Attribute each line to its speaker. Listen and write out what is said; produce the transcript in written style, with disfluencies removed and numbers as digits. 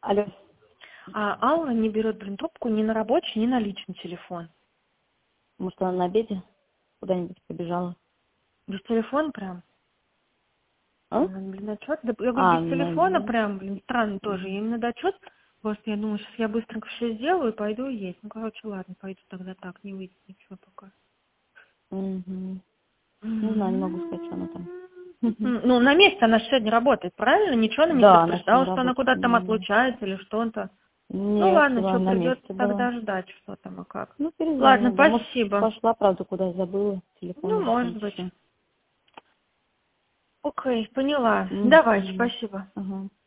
Speaker 1: Алло.
Speaker 2: А Алла не берет, трубку ни на рабочий, ни на личный телефон.
Speaker 1: Может, она на обеде куда-нибудь побежала?
Speaker 2: Без телефона прям?
Speaker 1: А?
Speaker 2: Отчет? Да, я говорю, без телефона
Speaker 1: Ну,
Speaker 2: прям, странно тоже. Ей надо отчет. Просто я думаю, сейчас я быстренько все сделаю и пойду есть. Ну, короче, ладно, пойду тогда так, не выйдет ничего пока.
Speaker 1: угу. Не знаю, не могу сказать, что она там.
Speaker 2: Ну, на месте она же сегодня работает, правильно? Ничего она не
Speaker 1: Да, она
Speaker 2: предупреждала,
Speaker 1: сегодня
Speaker 2: что она
Speaker 1: работает.
Speaker 2: куда-то там отлучается или что-то. Ну
Speaker 1: Нет,
Speaker 2: ладно,
Speaker 1: была
Speaker 2: что
Speaker 1: на
Speaker 2: придется
Speaker 1: месте была.
Speaker 2: тогда ждать, что там и как.
Speaker 1: Ну,
Speaker 2: Ладно,
Speaker 1: перезвоню, да. Может,
Speaker 2: спасибо.
Speaker 1: пошла, правда, куда забыла телефон
Speaker 2: Ну,
Speaker 1: или
Speaker 2: может
Speaker 1: что-нибудь
Speaker 2: быть.
Speaker 1: еще.
Speaker 2: Окей, поняла. Давай,
Speaker 1: Угу.
Speaker 2: спасибо.
Speaker 1: Ага.